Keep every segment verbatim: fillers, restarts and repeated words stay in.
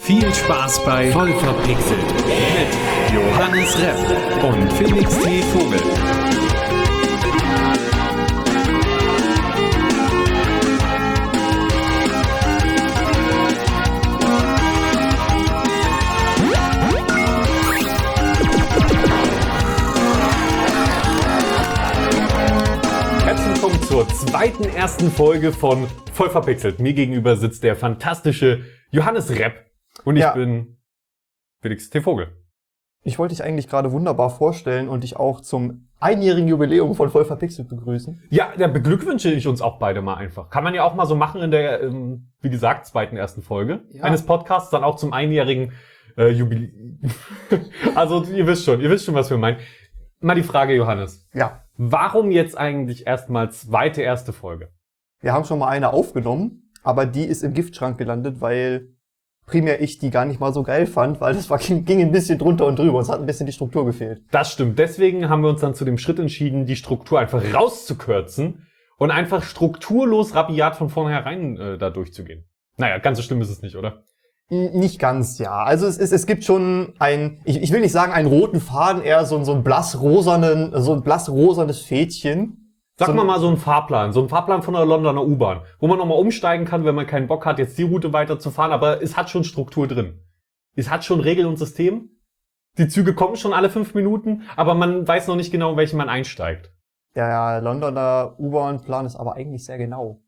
Viel Spaß bei Voll verpixelt mit Johannes Repp und Felix T. Vogel. Herzlich willkommen zur zweiten ersten Folge von Voll verpixelt. Mir gegenüber sitzt der fantastische Johannes Repp. Und ich ja. bin Felix T. Vogel. Ich wollte dich eigentlich gerade wunderbar vorstellen und dich auch zum einjährigen Jubiläum von Voll verpixelt begrüßen. Ja, da beglückwünsche ich uns auch beide mal einfach. Kann man ja auch mal so machen in der, ähm, wie gesagt, zweiten ersten Folge ja. eines Podcasts, dann auch zum einjährigen äh, Jubiläum. Also ihr wisst schon, ihr wisst schon, was wir meinen. Mal die Frage, Johannes. Ja. Warum jetzt eigentlich erstmal zweite erste Folge? Wir haben schon mal eine aufgenommen, aber die ist im Giftschrank gelandet, weil primär ich die gar nicht mal so geil fand, weil das war, ging ein bisschen drunter und drüber. Uns hat ein bisschen die Struktur gefehlt. Das stimmt. Deswegen haben wir uns dann zu dem Schritt entschieden, die Struktur einfach rauszukürzen und einfach strukturlos rabiat von vornherein äh, da durchzugehen. Naja, ganz so schlimm ist es nicht, oder? Nicht ganz, ja. Also es, es, es gibt schon ein, ich, ich will nicht sagen einen roten Faden, eher so, so ein blassrosanen, so ein blassrosanes Fädchen. Sag mal mal so einen Fahrplan, so einen Fahrplan von der Londoner U-Bahn, wo man nochmal umsteigen kann, wenn man keinen Bock hat, jetzt die Route weiterzufahren, aber es hat schon Struktur drin. Es hat schon Regeln und System. Die Züge kommen schon alle fünf Minuten, aber man weiß noch nicht genau, in welchen man einsteigt. Der ja, Londoner U-Bahn-Plan ist aber eigentlich sehr genau.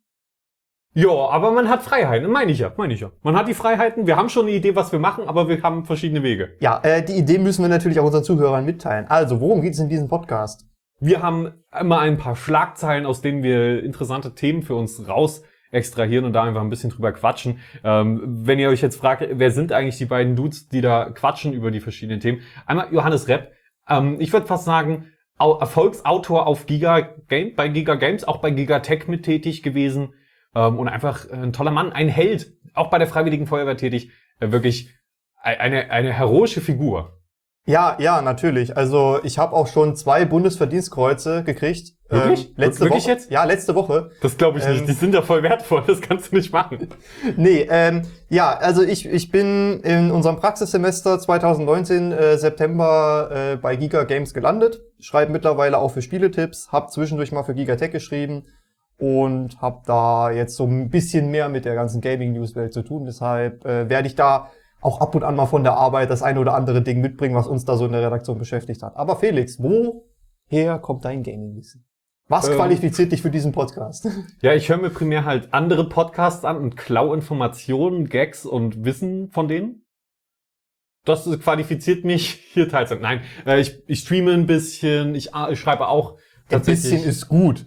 Ja, aber man hat Freiheiten, meine ich ja, meine ich ja. Man hat die Freiheiten, wir haben schon eine Idee, was wir machen, aber wir haben verschiedene Wege. Ja, äh, die Idee müssen wir natürlich auch unseren Zuhörern mitteilen. Also, worum geht es in diesem Podcast? Wir haben immer ein paar Schlagzeilen, aus denen wir interessante Themen für uns raus extrahieren und da einfach ein bisschen drüber quatschen. Ähm, wenn ihr euch jetzt fragt, wer sind eigentlich die beiden Dudes, die da quatschen über die verschiedenen Themen? Einmal Johannes Repp. Ähm, ich würde fast sagen, Erfolgsautor auf Giga Game, bei Giga Games, auch bei Gigatech mit tätig gewesen. Ähm, und einfach ein toller Mann, ein Held, auch bei der Freiwilligen Feuerwehr tätig. Äh, wirklich eine, eine heroische Figur. Ja, ja, natürlich. Also ich habe auch schon zwei Bundesverdienstkreuze gekriegt. Wirklich? Ähm, letzte Wirklich Woche. jetzt? Ja, letzte Woche. Das glaube ich ähm, nicht. Die sind ja voll wertvoll. Das kannst du nicht machen. Nee, ähm, ja, also ich ich bin in unserem Praxissemester zwanzig neunzehn äh, September äh, bei Giga Games gelandet. Schreibe mittlerweile auch für Spieletipps. Hab zwischendurch mal für Gigatech geschrieben und hab da jetzt so ein bisschen mehr mit der ganzen Gaming-News-Welt zu tun. Deshalb äh, werde ich da auch ab und an mal von der Arbeit das eine oder andere Ding mitbringen, was uns da so in der Redaktion beschäftigt hat. Aber Felix, woher kommt dein Gaming-Wissen? Was ähm, qualifiziert dich für diesen Podcast? Ja, ich höre mir primär halt andere Podcasts an und klau Informationen, Gags und Wissen von denen. Das qualifiziert mich hier teils. Nein, äh, ich, ich streame ein bisschen, ich, ich schreibe auch tatsächlich. Ein bisschen ist gut.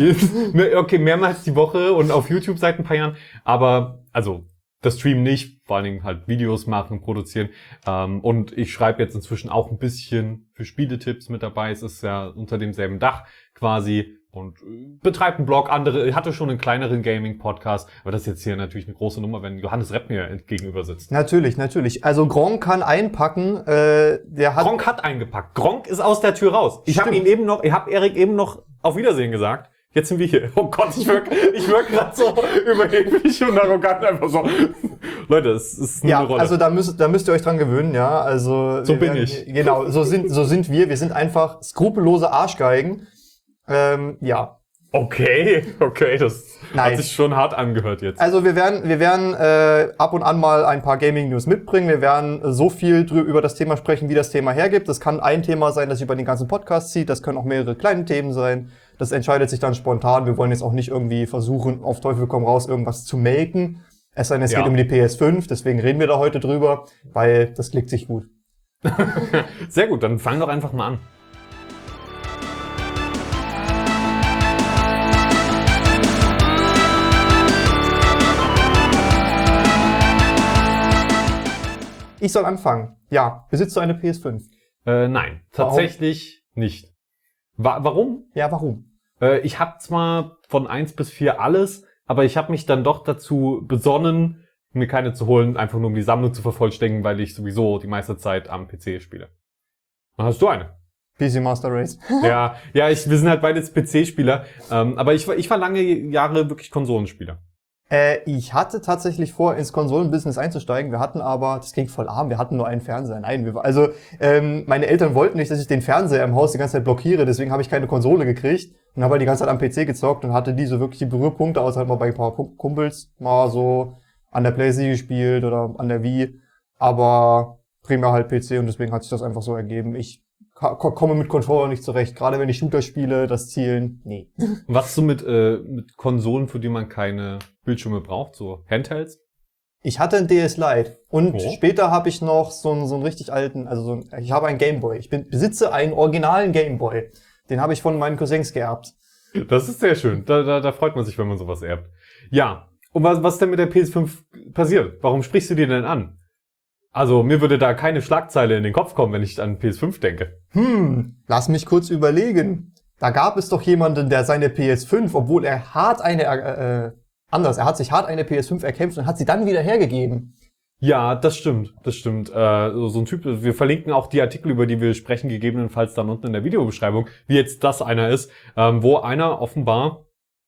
Okay, mehrmals die Woche und auf YouTube seit ein paar Jahren. Aber, also, das Stream nicht, vor allen Dingen halt Videos machen, produzieren. Ähm, und ich schreibe jetzt inzwischen auch ein bisschen für Spieletipps mit dabei. Es ist ja unter demselben Dach quasi und äh, betreibt einen Blog. Andere, hatte schon einen kleineren Gaming-Podcast. Aber das ist jetzt hier natürlich eine große Nummer, wenn Johannes Repp mir gegenüber sitzt. Natürlich, natürlich. Also Gronk kann einpacken. Äh, der hat Gronk hat eingepackt. Gronk ist aus der Tür raus. Ich habe ihm eben noch, ich habe Erik eben noch auf Wiedersehen gesagt. Jetzt sind wir hier. Oh Gott, ich wirke ich wirk gerade so überheblich und arrogant, einfach so. Leute, es ist eine ja, Rolle. Also da müsst, da müsst ihr euch dran gewöhnen, ja. Also so bin werden, ich. Genau, so sind so sind wir. Wir sind einfach skrupellose Arschgeigen. Ähm, ja. Okay, okay, das Nein. hat sich schon hart angehört jetzt. Also wir werden wir werden äh, ab und an mal ein paar Gaming News mitbringen. Wir werden so viel drüber über das Thema sprechen, wie das Thema hergibt. Das kann ein Thema sein, das über den ganzen Podcast zieht. Das können auch mehrere kleine Themen sein. Das entscheidet sich dann spontan. Wir wollen jetzt auch nicht irgendwie versuchen, auf Teufel komm raus, irgendwas zu melken. Es sei denn, es ja. geht um die P S fünf, deswegen reden wir da heute drüber, weil das klickt sich gut. Sehr gut, dann fang doch einfach mal an. Ich soll anfangen. Ja, besitzt du eine P S fünf? Äh, nein, tatsächlich warum? nicht. Wa- warum? Ja, warum? Äh, ich habe zwar von eins bis vier alles, aber ich habe mich dann doch dazu besonnen, mir keine zu holen, einfach nur um die Sammlung zu vervollständigen, weil ich sowieso die meiste Zeit am P C spiele. Dann hast du eine. P C Master Race. ja, ja, ich, wir sind halt beides P C-Spieler, ähm, aber ich war, ich war lange Jahre wirklich Konsolenspieler. Äh, ich hatte tatsächlich vor, ins Konsolenbusiness einzusteigen. Wir hatten aber, das klingt voll arm, wir hatten nur einen Fernseher. Nein, wir, also ähm, meine Eltern wollten nicht, dass ich den Fernseher im Haus die ganze Zeit blockiere, deswegen habe ich keine Konsole gekriegt und habe halt die ganze Zeit am P C gezockt und hatte die so wirklich die Berührpunkte, außer halt mal bei ein paar Kumpels mal so an der PlayStation gespielt oder an der Wii, aber primär halt P C und deswegen hat sich das einfach so ergeben. Ich komme mit Controller nicht zurecht, gerade wenn ich Shooter spiele, das Zielen, nee. Was so mit, äh, mit Konsolen, für die man keine Bildschirme braucht, so Handhelds? Ich hatte einen D S Lite und Oh. später habe ich noch so einen, so einen richtig alten, also so ein, ich habe einen Gameboy. Ich bin, besitze einen originalen Gameboy. Den habe ich von meinen Cousins geerbt. Das ist sehr schön. Da, da, da freut man sich, wenn man sowas erbt. Ja. Und was, was denn mit der P S fünf passiert? Warum sprichst du die denn an? Also, mir würde da keine Schlagzeile in den Kopf kommen, wenn ich an P S fünf denke. Hm, lass mich kurz überlegen. Da gab es doch jemanden, der seine P S fünf, obwohl er hart eine, äh, anders, er hat sich hart eine P S fünf erkämpft und hat sie dann wieder hergegeben. Ja, das stimmt, das stimmt. Äh, so, so ein Typ, wir verlinken auch die Artikel, über die wir sprechen, gegebenenfalls dann unten in der Videobeschreibung, wie jetzt das einer ist, ähm, wo einer offenbar,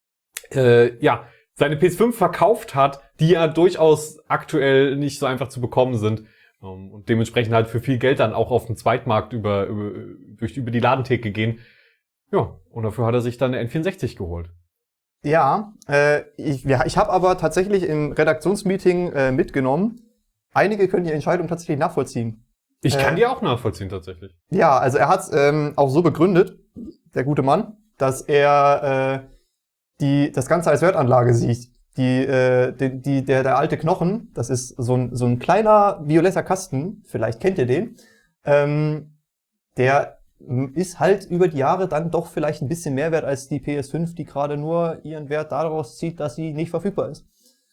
äh, ja, seine P S fünf verkauft hat, die ja durchaus aktuell nicht so einfach zu bekommen sind. Um, und dementsprechend halt für viel Geld dann auch auf den Zweitmarkt über, über, durch, über die Ladentheke gehen. Ja, und dafür hat er sich dann eine N vierundsechzig geholt. Ja, äh, ich, ja, ich habe aber tatsächlich im Redaktionsmeeting äh, mitgenommen, einige können die Entscheidung tatsächlich nachvollziehen. Ich kann Äh, die auch nachvollziehen, tatsächlich. Ja, also er hat es ähm, auch so begründet, der gute Mann, dass er äh, die das Ganze als Wertanlage sieht. Die, äh, die, die, der, der alte Knochen, das ist so ein, so ein kleiner violetter Kasten, vielleicht kennt ihr den, ähm, der ist halt über die Jahre dann doch vielleicht ein bisschen mehr wert als die P S fünf, die gerade nur ihren Wert daraus zieht, dass sie nicht verfügbar ist.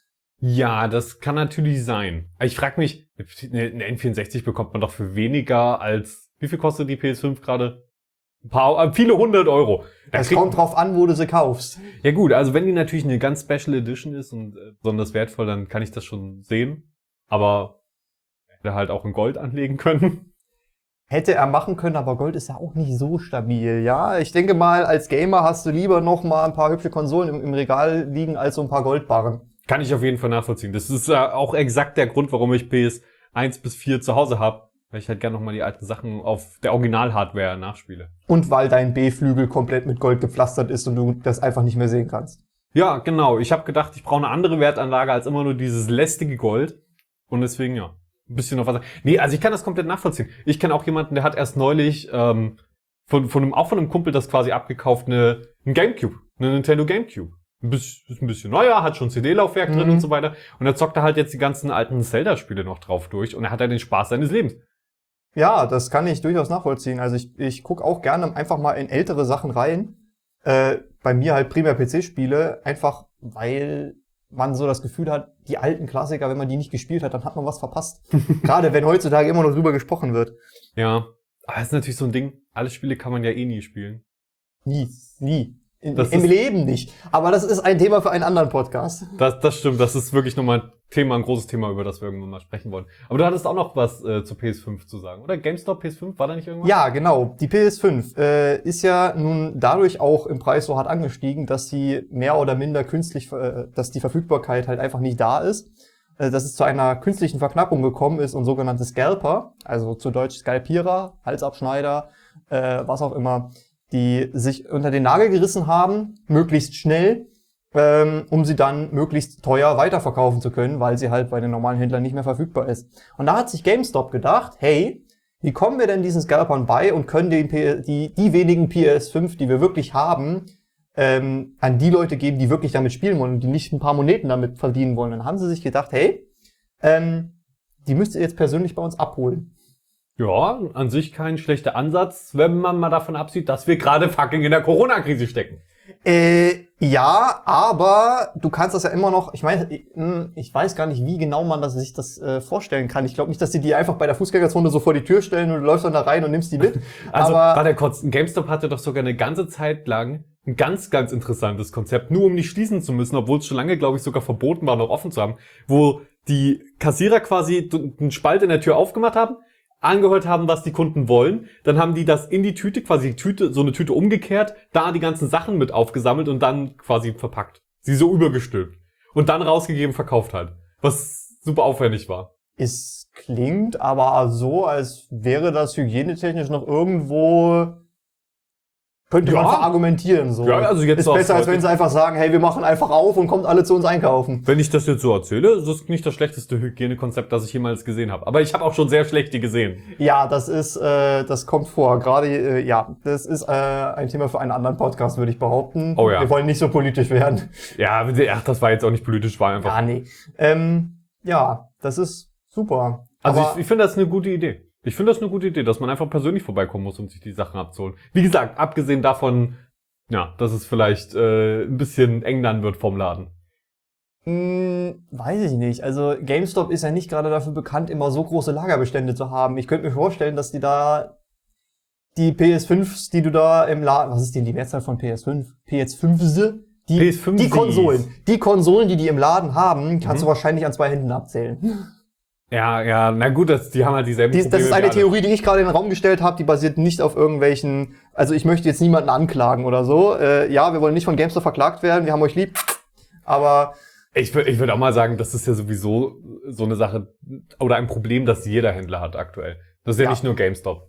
Ja, das kann natürlich sein. Ich frage mich, eine N vierundsechzig bekommt man doch für weniger als, wie viel kostet die P S fünf gerade? Ein paar, äh, viele hundert Euro. Da Es kriegt- kommt drauf an, wo du sie kaufst. Ja gut, also wenn die natürlich eine ganz Special Edition ist und äh, besonders wertvoll, dann kann ich das schon sehen. Aber hätte halt auch in Gold anlegen können. Hätte er machen können, aber Gold ist ja auch nicht so stabil, ja. Ich denke mal, als Gamer hast du lieber noch mal ein paar hübsche Konsolen im, im Regal liegen, als so ein paar Goldbarren. Kann ich auf jeden Fall nachvollziehen. Das ist äh, auch exakt der Grund, warum ich P S eins bis vier zu Hause habe. Weil ich halt gerne noch mal die alten Sachen auf der Original-Hardware nachspiele. Und weil dein B-Flügel komplett mit Gold gepflastert ist und du das einfach nicht mehr sehen kannst. Ja, genau. Ich habe gedacht, ich brauche eine andere Wertanlage als immer nur dieses lästige Gold. Und deswegen, ja, ein bisschen noch was. Nee, also ich kann das komplett nachvollziehen. Ich kenne auch jemanden, der hat erst neulich ähm, von, von einem, auch von einem Kumpel das quasi abgekauft, eine, ein Gamecube, eine Nintendo Gamecube. Ein bisschen, ist ein bisschen neuer, hat schon C D-Laufwerk drin Mhm. und so weiter. Und er zockt da halt jetzt die ganzen alten Zelda-Spiele noch drauf durch. Und er hat halt den Spaß seines Lebens. Ja, das kann ich durchaus nachvollziehen. Also ich, ich gucke auch gerne einfach mal in ältere Sachen rein. Äh, bei mir halt primär P C-Spiele, einfach weil man so das Gefühl hat, die alten Klassiker, wenn man die nicht gespielt hat, dann hat man was verpasst. Gerade wenn heutzutage immer noch drüber gesprochen wird. Ja, aber das ist natürlich so ein Ding. Alle Spiele kann man ja eh nie spielen. Nie, nie. In, Das Im ist- Leben nicht. Aber das ist ein Thema für einen anderen Podcast. Das, das stimmt, das ist wirklich nochmal ein Thema, ein großes Thema, über das wir irgendwann mal sprechen wollen. Aber du hattest auch noch was äh, zu P S fünf zu sagen, oder? GameStop P S fünf, war da nicht irgendwas? Ja, genau. Die P S fünf äh, ist ja nun dadurch auch im Preis so hart angestiegen, dass sie mehr oder minder künstlich, äh, dass die Verfügbarkeit halt einfach nicht da ist. Äh, dass es zu einer künstlichen Verknappung gekommen ist und sogenannte Scalper, also zu Deutsch Skalpierer, Halsabschneider, äh, was auch immer, die sich unter den Nagel gerissen haben, möglichst schnell, ähm, um sie dann möglichst teuer weiterverkaufen zu können, weil sie halt bei den normalen Händlern nicht mehr verfügbar ist. Und da hat sich GameStop gedacht, hey, wie kommen wir denn diesen Scalpern bei und können den P- die, die wenigen P S fünf, die wir wirklich haben, ähm, an die Leute geben, die wirklich damit spielen wollen und die nicht ein paar Moneten damit verdienen wollen. Dann haben sie sich gedacht, hey, ähm, die müsst ihr jetzt persönlich bei uns abholen. Ja, an sich kein schlechter Ansatz, wenn man mal davon absieht, dass wir gerade fucking in der Corona-Krise stecken. Äh, ja, aber du kannst das ja immer noch, ich meine, ich, ich weiß gar nicht, wie genau man das, sich das äh, vorstellen kann. Ich glaube nicht, dass die die einfach bei der Fußgängerzone so vor die Tür stellen und du läufst dann da rein und nimmst die mit. Also, aber warte kurz, GameStop hatte doch sogar eine ganze Zeit lang ein ganz, ganz interessantes Konzept, nur um nicht schließen zu müssen, obwohl es schon lange, glaube ich, sogar verboten war, noch offen zu haben, wo die Kassierer quasi d- einen Spalt in der Tür aufgemacht haben, angehört haben, was die Kunden wollen, dann haben die das in die Tüte, quasi die Tüte, so eine Tüte umgekehrt, da die ganzen Sachen mit aufgesammelt und dann quasi verpackt. Sie so übergestülpt. und dann rausgegeben, verkauft hat. Was super aufwendig war. Es klingt aber so, als wäre das hygienetechnisch noch irgendwo... Könnte Ja. man verargumentieren, so. Ja, also jetzt ist auch besser, als wenn sie einfach sagen, hey, wir machen einfach auf und kommt alle zu uns einkaufen. Wenn ich das jetzt so erzähle, ist das nicht das schlechteste Hygienekonzept, das ich jemals gesehen habe. Aber ich habe auch schon sehr schlechte gesehen. Ja, das ist, äh, das kommt vor. Gerade, äh, ja, das ist äh, ein Thema für einen anderen Podcast, würde ich behaupten. Oh ja. Wir wollen nicht so politisch werden. Ja, ach, das war jetzt auch nicht politisch, war einfach... Ja, nee. Ähm, ja, das ist super. Also Aber ich, ich finde das eine gute Idee. Ich finde das eine gute Idee, dass man einfach persönlich vorbeikommen muss, um sich die Sachen abzuholen. Wie gesagt, abgesehen davon, ja, dass es vielleicht äh, ein bisschen eng dann wird vom Laden. mh, weiß ich nicht. Also GameStop ist ja nicht gerade dafür bekannt, immer so große Lagerbestände zu haben. Ich könnte mir vorstellen, dass die da die P S fünfs, die du da im Laden, was ist denn die Mehrzahl von P S fünf? P S fünfs? Die, P S fünf die Konsolen. Die Konsolen, die die im Laden haben, kannst Mhm. du wahrscheinlich an zwei Händen abzählen. Ja, ja, na gut, das, die haben halt dieselben Die, das Probleme ist wie eine alle. Theorie, die ich gerade in den Raum gestellt habe, die basiert nicht auf irgendwelchen, also ich möchte jetzt niemanden anklagen oder so. Äh, ja, wir wollen nicht von GameStop verklagt werden, wir haben euch lieb, aber Ich würde ich würd auch mal sagen, das ist ja sowieso so eine Sache oder ein Problem, das jeder Händler hat aktuell. Das ist ja, Ja. nicht nur GameStop.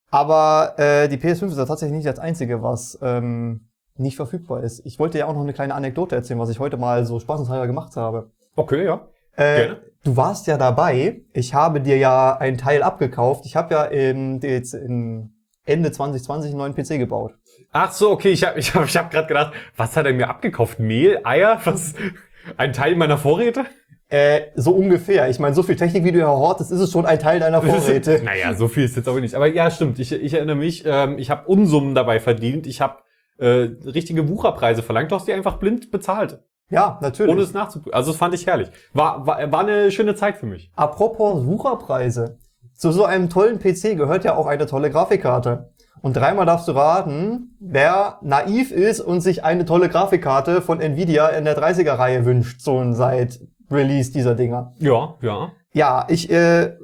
aber äh, die P S fünf ist ja tatsächlich nicht das Einzige, was ähm, nicht verfügbar ist. Ich wollte ja auch noch eine kleine Anekdote erzählen, was ich heute mal so spaßenshalber gemacht habe. Okay, ja. Äh, Gerne. Du warst ja dabei. Ich habe dir ja einen Teil abgekauft. Ich habe ja im, jetzt im Ende zwanzig zwanzig einen neuen P C gebaut. Ach so, okay, ich habe ich hab, ich hab gerade gedacht, was hat er mir abgekauft? Mehl, Eier, was? Ein Teil meiner Vorräte? Äh, so ungefähr. Ich meine, so viel Technik, wie du ja hortest, ist es schon ein Teil deiner Vorräte. Naja, so viel ist jetzt aber nicht. Aber ja, stimmt. Ich, ich erinnere mich, ähm, ich habe Unsummen dabei verdient. Ich habe äh, richtige Wucherpreise verlangt. Du hast die einfach blind bezahlt, Ja, natürlich. ohne es nachzuprüfen. Also das fand ich herrlich. War, war, war eine schöne Zeit für mich. Apropos Sucherpreise. Zu so einem tollen P C gehört ja auch eine tolle Grafikkarte. Und dreimal darfst du raten, wer naiv ist und sich eine tolle Grafikkarte von Nvidia in der dreißiger-Reihe wünscht, so seit Release dieser Dinger. Ja, ja. Ja, ich äh,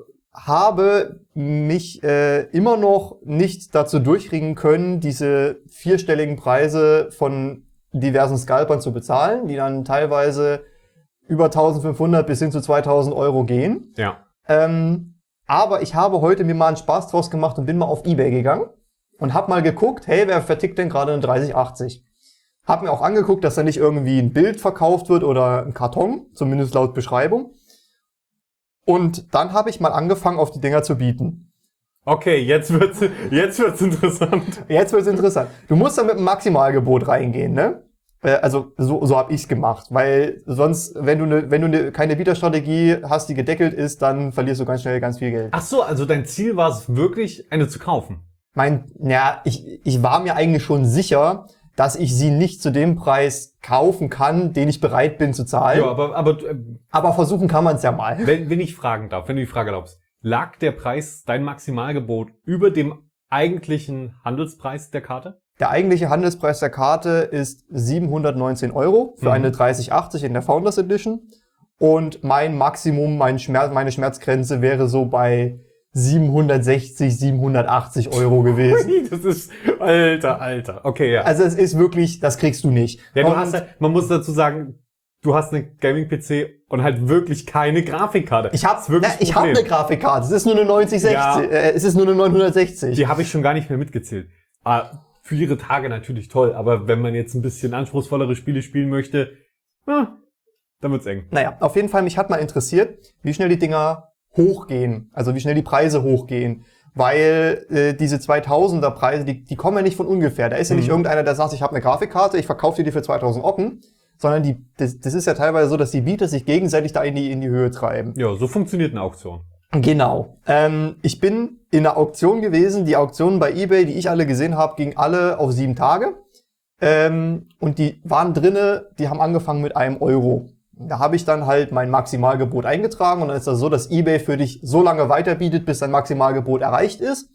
habe mich äh, immer noch nicht dazu durchringen können, diese vierstelligen Preise von diversen Scalpern zu bezahlen, die dann teilweise über eintausendfünfhundert bis hin zu zweitausend Euro gehen. Ja. Ähm, aber ich habe heute mir mal einen Spaß draus gemacht und bin mal auf eBay gegangen und hab mal geguckt, hey, wer vertickt denn gerade eine dreißig achtzig? Hab mir auch angeguckt, dass da nicht irgendwie ein Bild verkauft wird oder ein Karton, zumindest laut Beschreibung. Und dann habe ich mal angefangen, auf die Dinger zu bieten. Okay, jetzt wird's, jetzt wird's interessant. Jetzt wird's interessant. Du musst da mit einem Maximalgebot reingehen, ne? Äh, Also so, so habe ich's gemacht, weil sonst, wenn du ne, wenn du ne, keine Bieterstrategie hast, die gedeckelt ist, dann verlierst du ganz schnell ganz viel Geld. Ach so, also dein Ziel war es wirklich, eine zu kaufen. Mein, ja, ich ich war mir eigentlich schon sicher, dass ich sie nicht zu dem Preis kaufen kann, den ich bereit bin zu zahlen. Ja, aber, aber äh, Aber versuchen kann man es ja mal. wenn, wenn ich fragen darf, wenn du die Frage erlaubst, lag der Preis, dein Maximalgebot, über dem eigentlichen Handelspreis der Karte? Der eigentliche Handelspreis der Karte ist siebenhundertneunzehn Euro für Mhm. eine dreißig achtzig in der Founders Edition. Und mein Maximum, mein Schmerz, meine Schmerzgrenze wäre so bei siebenhundertsechzig, siebenhundertachtzig Euro gewesen. Das ist, alter, alter. Okay, ja. Also es ist wirklich, das kriegst du nicht. Ja, du Und hast halt, man muss dazu sagen, du hast eine Gaming-P C und halt wirklich keine Grafikkarte. ich habe Das ist wirklich na, ich das hab Problem. eine Grafikkarte. Es ist nur eine neunzig sechzig. Ja. Äh, es ist nur eine neunhundertsechzig. Die habe ich schon gar nicht mehr mitgezählt. Ah, für ihre Tage natürlich toll, aber wenn man jetzt ein bisschen anspruchsvollere Spiele spielen möchte, ah, dann wird's eng. Naja, auf jeden Fall, mich hat mal interessiert, wie schnell die Dinger hochgehen, also wie schnell die Preise hochgehen, weil äh, diese zweitausender Preise, die, die kommen ja nicht von ungefähr. Da ist ja nicht Mhm. irgendeiner, der sagt, ich habe eine Grafikkarte, ich verkaufe dir die für zweitausend Ocken, sondern die, das, das ist ja teilweise so, dass die Bieter sich gegenseitig da in die, in die Höhe treiben. Ja, so funktioniert eine Auktion. Genau. Ähm, ich bin in einer Auktion gewesen. Die Auktionen bei eBay, die ich alle gesehen habe, gingen alle auf sieben Tage. Ähm, und die waren drinne, die haben angefangen mit einem Euro. Da habe ich dann halt mein Maximalgebot eingetragen und dann ist das so, dass eBay für dich so lange weiterbietet, bis dein Maximalgebot erreicht ist.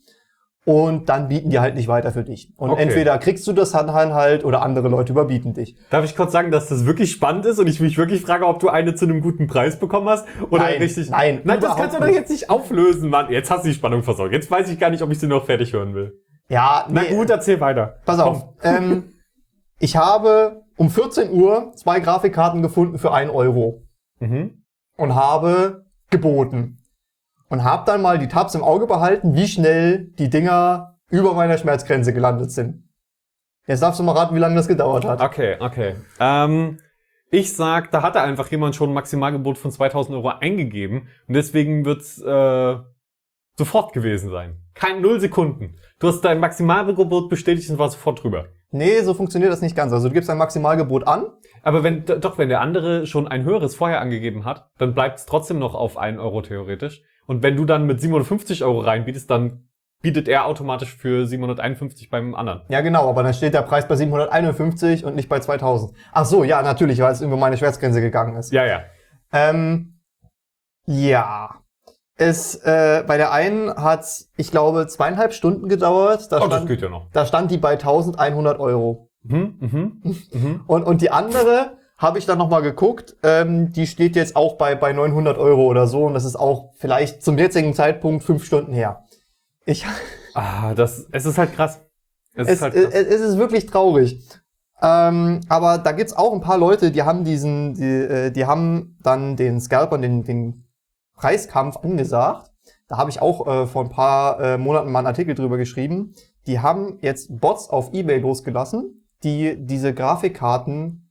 Und dann bieten die halt nicht weiter für dich. Und Okay. entweder kriegst du das dann halt oder andere Leute überbieten dich. Darf ich kurz sagen, dass das wirklich spannend ist und ich mich wirklich frage, ob du eine zu einem guten Preis bekommen hast? Oder Nein, richtig? nein, Nein, das überhaupt kannst du doch nicht. jetzt nicht auflösen, Mann. Jetzt hast du die Spannung versorgt. Jetzt weiß ich gar nicht, ob ich sie noch fertig hören will. Ja, Na nee, gut, erzähl weiter. pass auf. ähm, ich habe um vierzehn Uhr zwei Grafikkarten gefunden für einen Euro. Mhm. Und habe geboten. Und habe dann mal die Tabs im Auge behalten, wie schnell die Dinger über meiner Schmerzgrenze gelandet sind. Jetzt darfst du mal raten, wie lange das gedauert hat. Okay, okay. Ähm, ich sag, da hatte einfach jemand schon ein Maximalgebot von zweitausend Euro eingegeben und deswegen wird's äh, sofort gewesen sein. Kein null Sekunden. Du hast dein Maximalgebot bestätigt und war sofort drüber. Nee, so funktioniert das nicht ganz. Also du gibst dein Maximalgebot an. Aber wenn doch, wenn der andere schon ein höheres vorher angegeben hat, dann bleibt es trotzdem noch auf einen Euro theoretisch. Und wenn du dann mit siebenhundertfünfzig Euro reinbietest, dann bietet er automatisch für siebenhunderteinundfünfzig beim anderen. Ja, genau, aber dann steht der Preis bei siebenhunderteinundfünfzig und nicht bei zweitausend. Ach so, ja, natürlich, weil es über meine Schmerzgrenze gegangen ist. Ja, ja. Ähm, ja. Es, äh, bei der einen hat's, ich glaube, zweieinhalb Stunden gedauert. Da Oh, stand, das geht ja noch. Da stand die bei eintausendeinhundert Euro. Mhm, mhm, mhm. Und, und die andere habe ich dann nochmal geguckt, ähm, die steht jetzt auch bei, bei neunhundert Euro oder so und das ist auch vielleicht zum jetzigen Zeitpunkt fünf Stunden her. Ich, Ah, das, es ist halt krass. Es, es, ist halt krass. es, es ist wirklich traurig. Ähm, aber da gibt's auch ein paar Leute, die haben diesen, die, äh, die haben dann den Scalpern den, den Preiskampf angesagt. Da habe ich auch äh, vor ein paar äh, Monaten mal einen Artikel drüber geschrieben. Die haben jetzt Bots auf eBay losgelassen, die diese Grafikkarten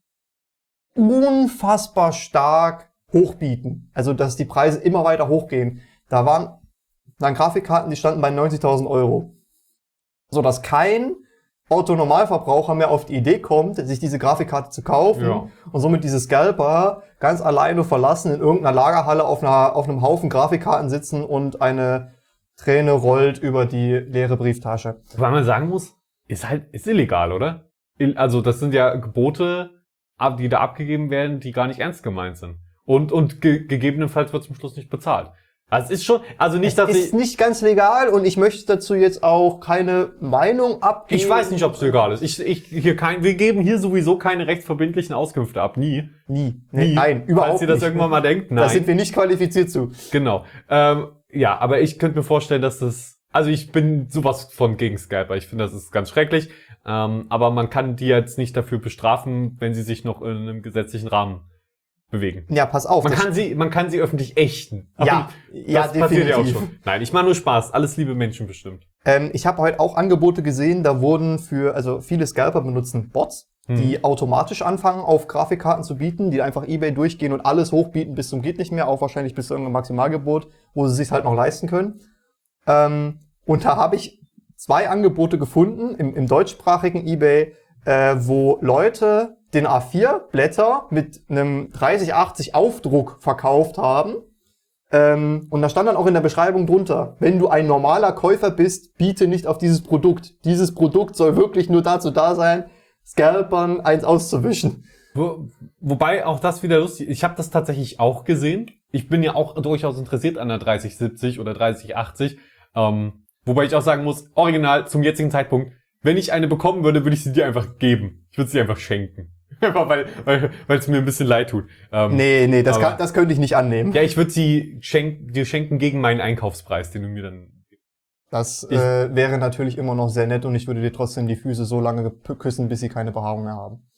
unfassbar stark hochbieten. Also, dass die Preise immer weiter hochgehen. Da waren dann Grafikkarten, die standen bei neunzigtausend Euro. So dass kein Otto-Normalverbraucher mehr auf die Idee kommt, sich diese Grafikkarte zu kaufen Ja. und somit diese Scalper ganz alleine verlassen in irgendeiner Lagerhalle auf einer, auf einem Haufen Grafikkarten sitzen und eine Träne rollt über die leere Brieftasche. Weil man sagen muss, ist halt, ist illegal, oder? Il- Also, das sind ja Gebote, ab- die da abgegeben werden, die gar nicht ernst gemeint sind. Und, und ge- gegebenenfalls wird zum Schluss nicht bezahlt. Also, es ist schon, also nicht, dass Ist ich, nicht ganz legal und ich möchte dazu jetzt auch keine Meinung abgeben. ich weiß nicht, ob es legal ist. Ich, ich, hier kein, wir geben hier sowieso keine rechtsverbindlichen Auskünfte ab. Nie. Nie. Nee, Nie. nein, überhaupt Falls ihr das nicht. irgendwann mal denkt, nein. Da sind wir nicht qualifiziert zu. Genau. Ähm, ja, aber ich könnte mir vorstellen, dass das, also ich bin sowas von gegen Scalper. Ich finde, das ist ganz schrecklich. Ähm, aber man kann die jetzt nicht dafür bestrafen, wenn sie sich noch in einem gesetzlichen Rahmen bewegen. Ja, pass auf. Man das- kann sie, man kann sie öffentlich ächten. Aber Ja, ja, das passiert ja auch definitiv. schon. Nein, ich mache nur Spaß. Alles liebe Menschen bestimmt. Ähm, ich habe heute auch Angebote gesehen, da wurden für, also viele Scalper benutzen Bots, die automatisch anfangen, auf Grafikkarten zu bieten, die einfach eBay durchgehen und alles hochbieten bis zum geht nicht mehr, auch wahrscheinlich bis zu irgendeinem Maximalgebot, wo sie sich halt noch leisten können. Ähm, und da habe ich zwei Angebote gefunden im, im deutschsprachigen eBay, äh, wo Leute den A vier Blätter mit einem dreißig achtzig Aufdruck verkauft haben. Ähm, und da stand dann auch in der Beschreibung drunter, wenn du ein normaler Käufer bist, biete nicht auf dieses Produkt. Dieses Produkt soll wirklich nur dazu da sein, Scalpern eins auszuwischen. Wo, wobei auch das wieder lustig, ich habe das tatsächlich auch gesehen. Ich bin ja auch durchaus interessiert an der dreißig siebzig oder dreißig achtzig. Ähm, wobei ich auch sagen muss, original zum jetzigen Zeitpunkt, wenn ich eine bekommen würde, würde ich sie dir einfach geben. Ich würde sie einfach schenken. Einfach weil weil weil es mir ein bisschen leid tut. Ähm, Nee, nee, das, aber- kann, das könnte ich nicht annehmen. Ja, ich würde sie schenk, dir schenken gegen meinen Einkaufspreis, den du mir dann... Das Ich- äh, wäre natürlich immer noch sehr nett und ich würde dir trotzdem die Füße so lange gep- küssen, bis sie keine Behaarung mehr haben.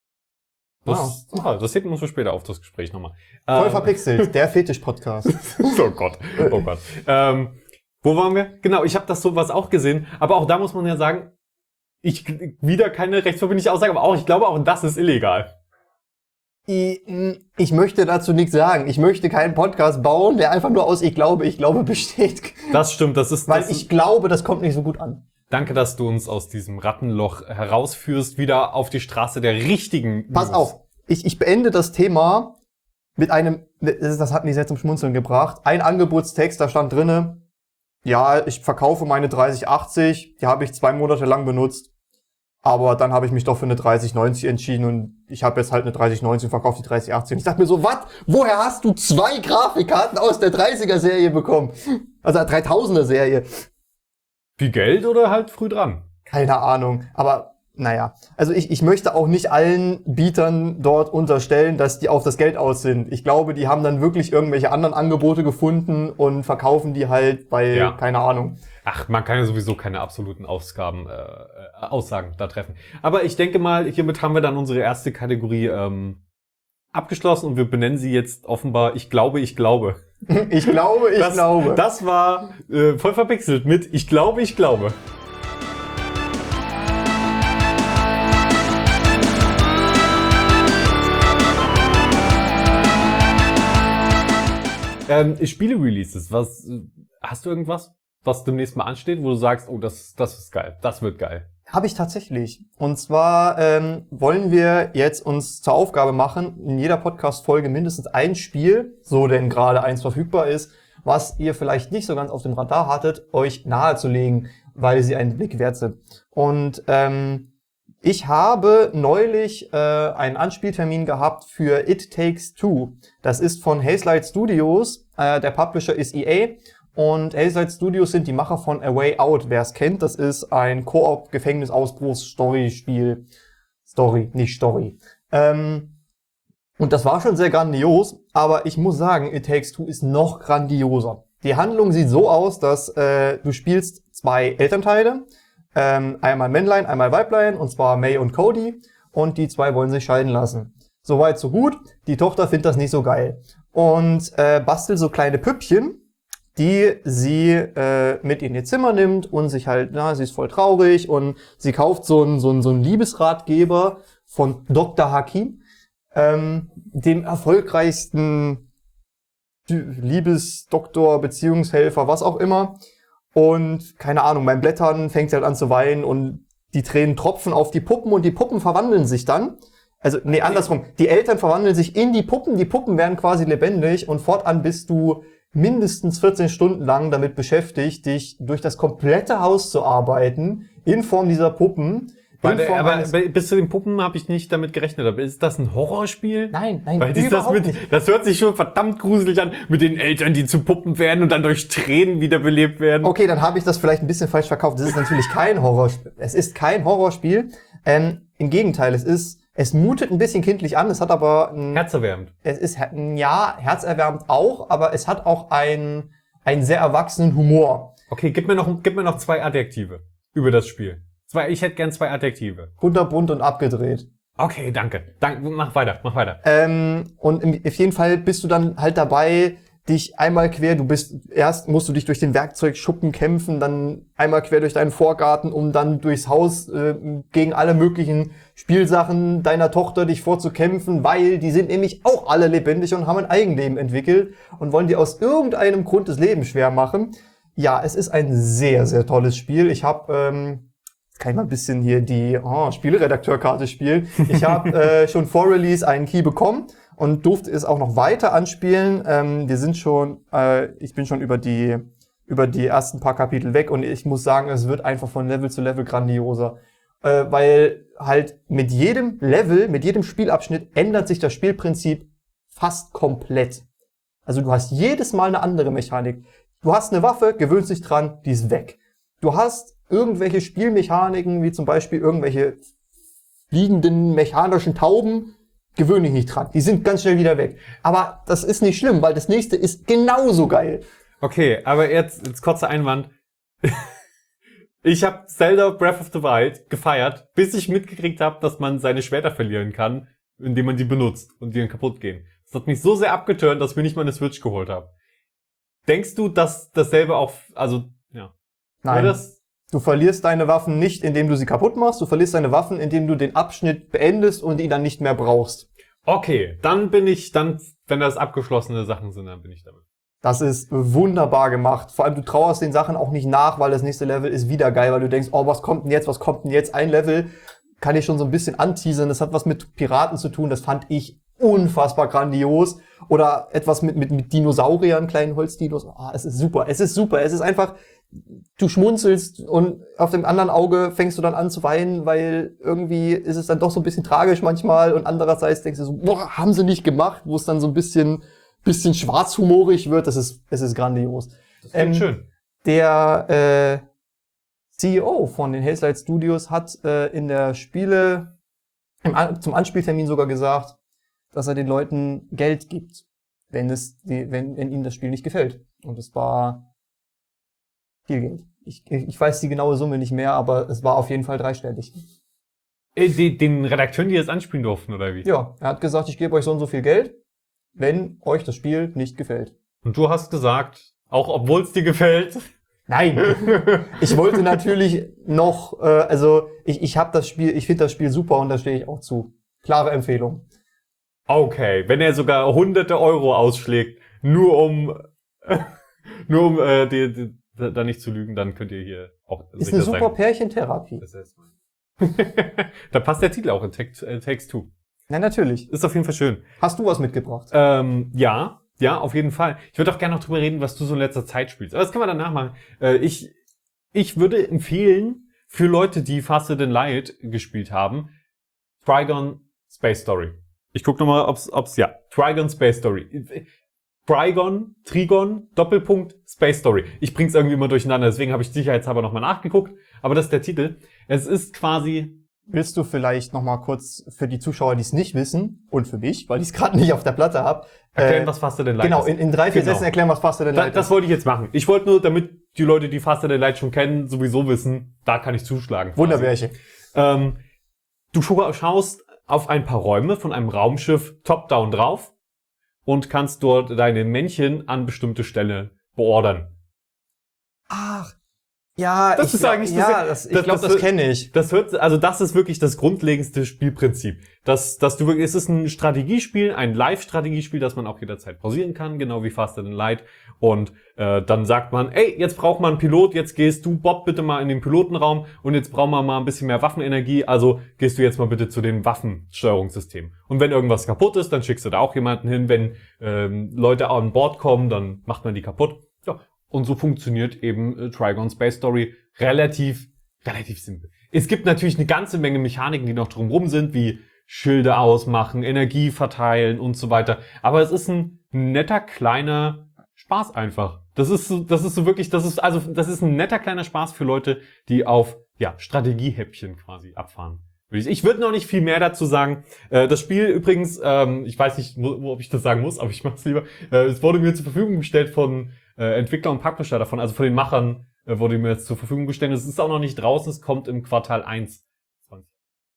Das, ah, das heben wir uns für später auf, das Gespräch nochmal. Voll Ähm, verpixelt, der Fetisch-Podcast. oh Gott, oh Gott. Ähm, wo waren wir? Genau, ich habe das sowas auch gesehen, aber auch da muss man ja sagen, ich wieder keine rechtsverbindliche Aussage, aber auch ich glaube auch das ist illegal. Ich, ich möchte dazu nichts sagen. Ich möchte keinen Podcast bauen, der einfach nur aus ich glaube, ich glaube besteht. Das stimmt, das ist Weil das ich ist, glaube, das kommt nicht so gut an. danke, dass du uns aus diesem Rattenloch herausführst, wieder auf die Straße der richtigen. Pass News. auf, ich, ich beende das Thema mit einem, das, das hat mich sehr zum Schmunzeln gebracht. Ein Angebotstext, da stand drinne, ja, ich verkaufe meine dreißig achtzig, die habe ich zwei Monate lang benutzt. Aber dann habe ich mich doch für eine dreißig neunzig entschieden und ich habe jetzt halt eine dreißig neunzig und verkaufe die dreißig achtzig. Und ich dachte mir so, was? Woher hast du zwei Grafikkarten aus der dreißiger-Serie bekommen? Also der dreitausender-Serie. Viel Geld oder halt früh dran? Keine Ahnung. Aber naja, also ich, ich möchte auch nicht allen Bietern dort unterstellen, dass die auf das Geld aus sind. Ich glaube, die haben dann wirklich irgendwelche anderen Angebote gefunden und verkaufen die halt bei, Ja. keine Ahnung. Ach, man kann ja sowieso keine absoluten Ausgaben, äh, Aussagen da treffen. Aber ich denke mal, hiermit haben wir dann unsere erste Kategorie ähm, abgeschlossen und wir benennen sie jetzt offenbar Ich glaube, ich glaube. Ich glaube, ich das, glaube. Das war äh, voll verpixelt mit Ich glaube, ich glaube. Ähm, Spiele-Releases, was, hast du irgendwas, was demnächst mal ansteht, wo du sagst, oh, das, das ist geil, das wird geil? Habe ich tatsächlich. Und zwar ähm, wollen wir jetzt uns zur Aufgabe machen, in jeder Podcast-Folge mindestens ein Spiel, so denn gerade eins verfügbar ist, was ihr vielleicht nicht so ganz auf dem Radar hattet, euch nahezulegen, weil sie einen Blick wert sind. Und ähm, ich habe neulich äh, einen Anspieltermin gehabt für It Takes Two. Das ist von Hazelight Studios. Äh, der Publisher ist E A. Und Hazelight Studios sind die Macher von A Way Out. Wer es kennt, das ist ein Koop-Gefängnisausbruchs-Story-Spiel. Story, nicht Story. Ähm, und das war schon sehr grandios. Aber ich muss sagen, It Takes Two ist noch grandioser. Die Handlung sieht so aus, dass äh, du spielst zwei Elternteile. Ähm, einmal Männlein, einmal Weiblein, und zwar May und Cody. Und die zwei wollen sich scheiden lassen. Soweit, so gut. Die Tochter findet das nicht so geil. Und äh, bastelt so kleine Püppchen, die sie äh, mit in ihr Zimmer nimmt und sich halt, na, sie ist voll traurig und sie kauft so einen so einen, so einen Liebesratgeber von Doktor Hakim, ähm, dem erfolgreichsten Liebesdoktor, Beziehungshelfer, was auch immer. Und keine Ahnung, beim Blättern fängt sie halt an zu weinen und die Tränen tropfen auf die Puppen und die Puppen verwandeln sich dann. Also, nee, andersrum. Die Eltern verwandeln sich in die Puppen, die Puppen werden quasi lebendig und fortan bist du mindestens vierzehn Stunden lang damit beschäftigt, dich durch das komplette Haus zu arbeiten, in Form dieser Puppen. In Warte, Form aber eines bis zu den Puppen habe ich nicht damit gerechnet. Aber ist das ein Horrorspiel? Nein, nein, Weil ist das, überhaupt mit, nicht. das hört sich schon verdammt gruselig an, mit den Eltern, die zu Puppen werden und dann durch Tränen wiederbelebt werden. Okay, dann habe ich das vielleicht ein bisschen falsch verkauft. Das ist natürlich kein Horrorspiel. Es ist kein Horrorspiel. Ähm, im Gegenteil, es ist, es mutet ein bisschen kindlich an. Es hat aber ein, Herzerwärmend. es ist ja herzerwärmend auch, aber es hat auch einen einen sehr erwachsenen Humor. Okay, gib mir noch, gib mir noch zwei Adjektive über das Spiel. Zwei, ich hätte gern zwei Adjektive. Kunterbunt und abgedreht. Okay, danke. Danke, mach weiter, mach weiter. Ähm, und im, auf jeden Fall bist du dann halt dabei, dich einmal quer, du bist, erst musst du dich durch den Werkzeugschuppen kämpfen, dann einmal quer durch deinen Vorgarten, um dann durchs Haus äh, gegen alle möglichen Spielsachen deiner Tochter dich vorzukämpfen, weil die sind nämlich auch alle lebendig und haben ein Eigenleben entwickelt und wollen dir aus irgendeinem Grund das Leben schwer machen. Ja, es ist ein sehr, sehr tolles Spiel. Ich habe, ähm, jetzt kann ich mal ein bisschen hier die oh, Spieleredakteurkarte spielen. Ich habe äh, schon vor Release einen Key bekommen und durfte es auch noch weiter anspielen. Ähm, wir sind schon, äh, ich bin schon über die über die ersten paar Kapitel weg und ich muss sagen, es wird einfach von Level zu Level grandioser. Äh, weil halt mit jedem Level, mit jedem Spielabschnitt ändert sich das Spielprinzip fast komplett. Also du hast jedes Mal eine andere Mechanik. Du hast eine Waffe, gewöhnst dich dran, die ist weg. Du hast irgendwelche Spielmechaniken, wie zum Beispiel irgendwelche fliegenden mechanischen Tauben, gewöhn dich nicht dran. Die sind ganz schnell wieder weg. Aber das ist nicht schlimm, weil das nächste ist genauso geil. Okay, aber jetzt, jetzt kurzer Einwand. Ich habe Zelda Breath of the Wild gefeiert, bis ich mitgekriegt habe, dass man seine Schwerter verlieren kann, indem man die benutzt und die dann kaputt gehen. Das hat mich so sehr abgeturnt, dass ich mir nicht mal eine Switch geholt habe. Denkst du, dass dasselbe auch, also, ja. Nein. Das, Du verlierst deine Waffen nicht, indem du sie kaputt machst. Du verlierst deine Waffen, indem du den Abschnitt beendest und ihn dann nicht mehr brauchst. okay, dann bin ich, dann, wenn das abgeschlossene Sachen sind, dann bin ich damit. Das ist wunderbar gemacht. Vor allem, du trauerst den Sachen auch nicht nach, weil das nächste Level ist wieder geil, weil du denkst, oh, was kommt denn jetzt, was kommt denn jetzt? Ein Level kann ich schon so ein bisschen anteasern. Das hat was mit Piraten zu tun. Das fand ich unfassbar grandios. Oder etwas mit, mit, mit Dinosauriern, kleinen Holzdinos. Ah, es ist super. Es ist super. Es ist einfach, du schmunzelst und auf dem anderen Auge fängst du dann an zu weinen, weil irgendwie ist es dann doch so ein bisschen tragisch manchmal und andererseits denkst du so, boah, haben sie nicht gemacht, wo es dann so ein bisschen, bisschen schwarzhumorig wird. Das ist, es ist grandios. Das klingt Ähm, schön. Der, äh, C E O von den Hazelight Studios hat äh, in der Spiele, im An- zum Anspieltermin sogar gesagt, dass er den Leuten Geld gibt, wenn es, die, wenn, wenn ihnen das Spiel nicht gefällt. Und es war viel Geld. Ich, ich weiß die genaue Summe nicht mehr, aber es war auf jeden Fall dreistellig. Äh, die, den Redakteuren, die das anspielen durften, oder wie? Ja, er hat gesagt, ich gebe euch so und so viel Geld, wenn euch das Spiel nicht gefällt. Und du hast gesagt, auch obwohl es dir gefällt. Nein, ich wollte natürlich noch, äh, also ich, ich habe das Spiel, ich finde das Spiel super und da stehe ich auch zu. Klare Empfehlung. Okay, wenn er sogar hunderte Euro ausschlägt, nur um, nur um äh, die, die, da nicht zu lügen, dann könnt ihr hier auch Ist sicher eine super sein. Pärchentherapie. Das ist da passt der Titel auch in Text, äh, Takes Two. Ja, natürlich. Ist auf jeden Fall schön. Hast du was mitgebracht? Ähm, ja, ja, auf jeden Fall. Ich würde auch gerne noch drüber reden, was du so in letzter Zeit spielst. Aber das können wir danach machen. Äh, ich, ich würde empfehlen, für Leute, die Faster Than Light gespielt haben, Trigon Space Story. Ich guck nochmal, ob's, ob's, ja, Trigon Space Story. Trigon, Trigon, Doppelpunkt, Space Story. Ich bring's irgendwie immer durcheinander, deswegen habe ich sicherheitshalber nochmal nachgeguckt. Aber das ist der Titel. Es ist quasi... Willst du vielleicht noch mal kurz für die Zuschauer, die es nicht wissen, und für mich, weil ich es gerade nicht auf der Platte habe, erklären, äh, was Faster Than Light genau, ist. in, in drei, vier Genau. Sätzen erklären, was Faster Than Da, Light das ist. wollte ich jetzt machen. Ich wollte nur, damit die Leute, die Faster Than Light schon kennen, sowieso wissen, da kann ich zuschlagen. quasi. Wunderbärchen. Ähm, du scha- schaust auf ein paar Räume von einem Raumschiff top-down drauf und kannst dort deine Männchen an bestimmte Stelle beordern. Ach, ja, Das ich ist glaub, eigentlich- ja, das- das, ich das- glaube, das- das kenne ich. Das hört, also das ist wirklich das grundlegendste Spielprinzip. Dass, dass du wirklich, es ist ein Strategiespiel, ein Live-Strategiespiel, das man auch jederzeit pausieren kann, genau wie Faster Than Light. Und äh, dann sagt man, ey, jetzt braucht man einen Pilot, jetzt gehst du, Bob, bitte mal in den Pilotenraum und jetzt brauchen wir mal ein bisschen mehr Waffenenergie, also gehst du jetzt mal bitte zu dem Waffensteuerungssystem. Und wenn irgendwas kaputt ist, dann schickst du da auch jemanden hin. Wenn ähm, Leute an Bord kommen, dann macht man die kaputt. Ja. Und so funktioniert eben äh, Trigon Space Story relativ, relativ simpel. Es gibt natürlich eine ganze Menge Mechaniken, die noch drumherum sind, wie Schilde ausmachen, Energie verteilen und so weiter. Aber es ist ein netter, kleiner Spaß einfach. Das ist so, das ist so wirklich, das ist, also, das ist ein netter, kleiner Spaß für Leute, die auf, ja, Strategiehäppchen quasi abfahren. Ich würde noch nicht viel mehr dazu sagen. Äh, das Spiel übrigens, ähm, ich weiß nicht, wo, ob ich das sagen muss, aber ich mache es lieber. Äh, es wurde mir zur Verfügung gestellt von äh, Entwickler und Publisher davon, also von den Machern äh, wurde mir jetzt zur Verfügung gestellt. Es ist auch noch nicht draußen, es kommt im Quartal eins zwanzig.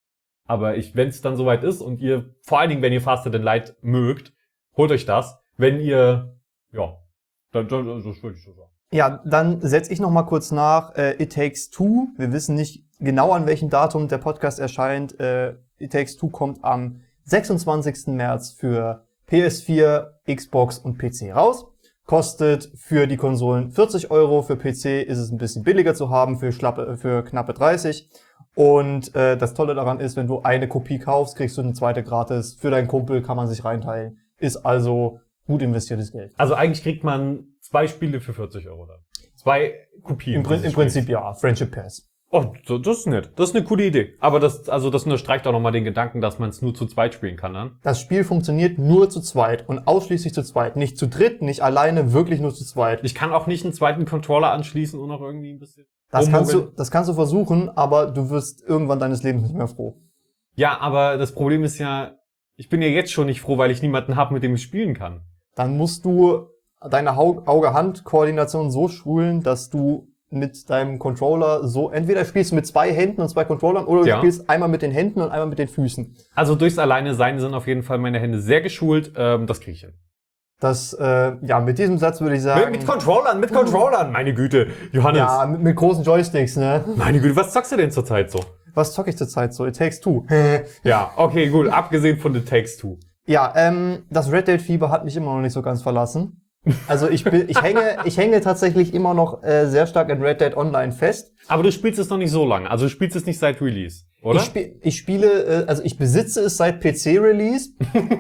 Aber ich, wenn es dann soweit ist und ihr, vor allen Dingen, wenn ihr Faster Than Light mögt, holt euch das. Wenn ihr, ja, dann, dann das würde ich so sagen. Ja, dann setze ich noch mal kurz nach. Äh, It Takes Two. Wir wissen nicht genau, an welchem Datum der Podcast erscheint. Äh, It Takes Two kommt am sechsundzwanzigsten März für P S vier, Xbox und P C raus. Kostet für die Konsolen vierzig Euro. Für P C ist es ein bisschen billiger zu haben, für, schlappe, für knappe dreißig. Und äh, das Tolle daran ist, wenn du eine Kopie kaufst, kriegst du eine zweite gratis. Für deinen Kumpel kann man sich reinteilen. Ist also gut investiertes Geld. Also eigentlich kriegt man zwei Spiele für vierzig Euro dann. Zwei Kopien. Im, Prin- dieses im Prinzip Spiels. ja, Friendship Pass. Oh, so- das ist nett. Das ist eine coole Idee. Aber das, also das unterstreicht auch nochmal den Gedanken, dass man es nur zu zweit spielen kann dann. Das Spiel funktioniert nur zu zweit und ausschließlich zu zweit. Nicht zu dritt, nicht alleine, wirklich nur zu zweit. Ich kann auch nicht einen zweiten Controller anschließen und noch irgendwie ein bisschen... Das kannst du, rummogeln. das kannst du versuchen, aber du wirst irgendwann deines Lebens nicht mehr froh. Ja, aber das Problem ist ja, ich bin ja jetzt schon nicht froh, weil ich niemanden habe, mit dem ich spielen kann. Dann musst du deine Hau- Auge-Hand-Koordination so schulen, dass du mit deinem Controller so, entweder spielst du mit zwei Händen und zwei Controllern oder du Ja. spielst einmal mit den Händen und einmal mit den Füßen. Also durchs Alleine sein sind auf jeden Fall meine Hände sehr geschult. Ähm, das kriege ich hin. Das, äh, ja, mit diesem Satz würde ich sagen, Mit, mit Controllern, mit Controllern! Meine Güte, Johannes. ja, mit, mit großen Joysticks, ne? Meine Güte, was zockst du denn zurzeit so? Was zocke ich zurzeit so? It Takes Two. Ja, okay, gut. Abgesehen von The Takes Two. Ja, ähm, das Red Dead Fieber hat mich immer noch nicht so ganz verlassen. Also ich bin, ich hänge, ich hänge tatsächlich immer noch äh, sehr stark in Red Dead Online fest. Aber du spielst es noch nicht so lange. Also du spielst es nicht seit Release, oder? Ich, spiel, ich spiele, äh, also ich besitze es seit P C-Release,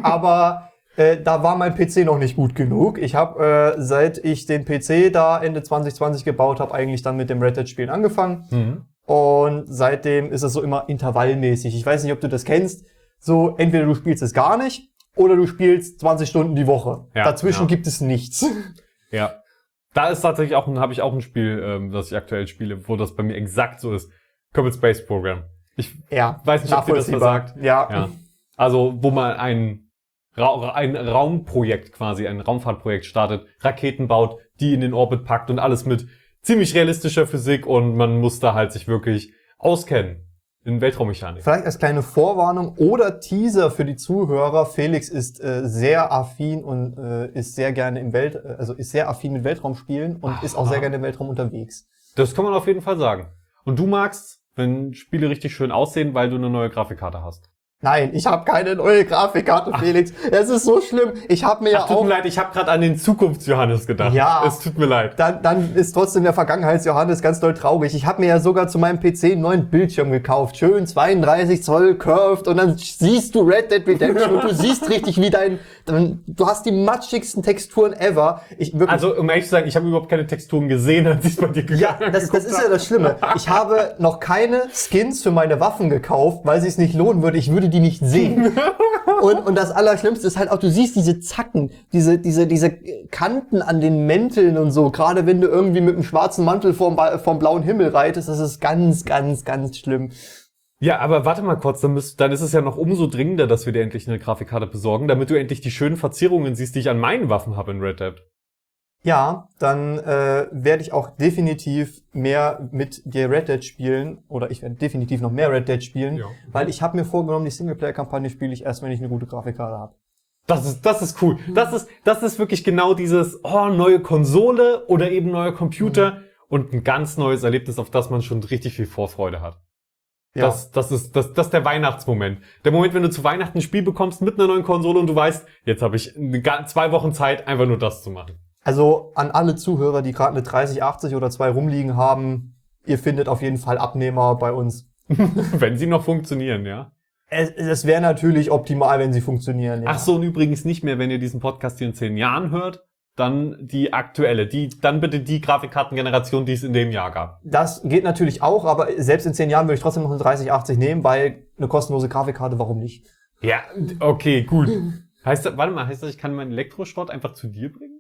aber äh, da war mein P C noch nicht gut genug. Ich habe, äh, seit ich den P C da Ende zwanzig zwanzig gebaut habe, eigentlich dann mit dem Red Dead-Spielen angefangen. Mhm. Und seitdem ist es so immer intervallmäßig. Ich weiß nicht, ob du das kennst. So, entweder du spielst es gar nicht oder du spielst zwanzig Stunden die Woche. Ja, Dazwischen ja. gibt es nichts. Ja. Da ist tatsächlich auch ein, habe ich auch ein Spiel, ähm, das ich aktuell spiele, wo das bei mir exakt so ist. Kerbal Space Program. Ich Ja, weiß nicht, ob dir das versagt. Ja. Ja. Also, wo man ein, Ra- ein Raumprojekt quasi, ein Raumfahrtprojekt startet, Raketen baut, die in den Orbit packt und alles mit ziemlich realistischer Physik und man muss da halt sich wirklich auskennen in Weltraummechanik. Vielleicht als kleine Vorwarnung oder Teaser für die Zuhörer. Felix ist äh, sehr affin und äh, ist sehr gerne im Welt, äh, also ist sehr affin mit Weltraumspielen und Aha. ist auch sehr gerne im Weltraum unterwegs. Das kann man auf jeden Fall sagen. Und du magst, wenn Spiele richtig schön aussehen, weil du eine neue Grafikkarte hast. Nein, ich habe keine neue Grafikkarte, Ach. Felix. Es ist so schlimm. Ich habe mir Ach, ja tut auch... mir leid, ich habe gerade an den Zukunfts-Johannes gedacht. Ja. Es tut mir leid. Dann, dann ist trotzdem der Vergangenheits-Johannes ganz doll traurig. Ich habe mir ja sogar zu meinem P C einen neuen Bildschirm gekauft. Schön zweiunddreißig Zoll curved und dann siehst du Red Dead Redemption und du siehst richtig wie dein... Dann, du hast die matschigsten Texturen ever. Ich, wirklich, Also, um ehrlich zu sagen, ich habe überhaupt keine Texturen gesehen, als ich bei dir ja, gegangen das, das ist ja das Schlimme. Ich habe noch keine Skins für meine Waffen gekauft, weil es sich nicht lohnen würde. Ich würde die nicht sehen. Und, und das Allerschlimmste ist halt auch, du siehst diese Zacken, diese, diese, diese Kanten an den Mänteln und so. Gerade wenn du irgendwie mit einem schwarzen Mantel vorm, Ba- vorm blauen Himmel reitest, das ist ganz, ganz, ganz schlimm. Ja, aber warte mal kurz, dann, müsst, dann ist es ja noch umso dringender, dass wir dir endlich eine Grafikkarte besorgen, damit du endlich die schönen Verzierungen siehst, die ich an meinen Waffen habe in Red Dead. Ja, dann äh, werde ich auch definitiv mehr mit dir Red Dead spielen. Oder ich werde definitiv noch mehr Red Dead spielen. Ja. Weil ich habe mir vorgenommen, die Singleplayer-Kampagne spiele ich erst, wenn ich eine gute Grafikkarte habe. Das ist, das ist cool. Das ist, das ist wirklich genau dieses, oh, neue Konsole oder eben neuer Computer mhm. und ein ganz neues Erlebnis, auf das man schon richtig viel Vorfreude hat. Ja. Das, das ist, das, das ist der Weihnachtsmoment. Der Moment, wenn du zu Weihnachten ein Spiel bekommst mit einer neuen Konsole und du weißt, jetzt habe ich eine, zwei Wochen Zeit, einfach nur das zu machen. Also an alle Zuhörer, die gerade eine dreißig achtzig oder zwei rumliegen haben, ihr findet auf jeden Fall Abnehmer bei uns. Wenn sie noch funktionieren, ja. Es, es wäre natürlich optimal, wenn sie funktionieren. Ja. Ach so, und übrigens nicht mehr, wenn ihr diesen Podcast hier in zehn Jahren hört, dann die aktuelle, die, dann bitte die Grafikkartengeneration, die es in dem Jahr gab. Das geht natürlich auch, aber selbst in zehn Jahren würde ich trotzdem noch eine dreißig achtzig nehmen, weil eine kostenlose Grafikkarte, warum nicht? Ja, okay, gut. Heißt das, warte mal, heißt das, ich kann meinen Elektroschrott einfach zu dir bringen?